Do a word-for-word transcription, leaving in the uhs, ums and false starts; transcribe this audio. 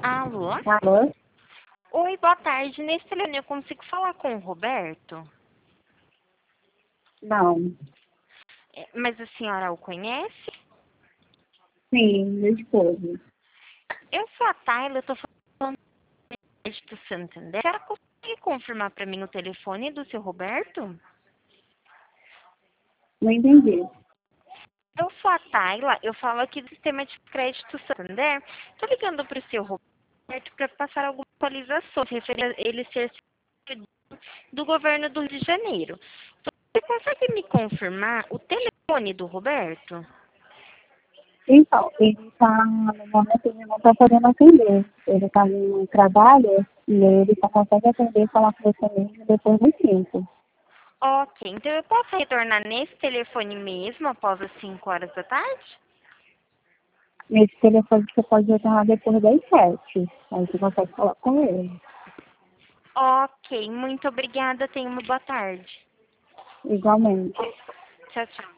Alô? Alô? Oi, boa tarde. Nesse telefone eu consigo falar com o Roberto? Não. É, Mas a senhora o conhece? Sim, meu esposo. Eu sou a Tayla, eu tô falando do Santander. A senhora consegue confirmar para mim o telefone do seu Roberto? Não entendi. Eu sou a Tayla, eu falo aqui do sistema de crédito Santander. Tô ligando para o seu Roberto para passar alguma atualização referente a ele ser do governo do Rio de Janeiro. Você consegue me confirmar o telefone do Roberto? Então, ele está, no momento, ele não está podendo atender. Ele está no trabalho e ele só consegue atender e falar com você mesmo depois do cinco. Ok, então eu posso retornar nesse telefone mesmo após as cinco horas da tarde? Nesse telefone você pode retornar depois das sete. Aí você consegue falar com ele. Ok, muito obrigada. Tenha uma boa tarde. Igualmente. Tchau, tchau.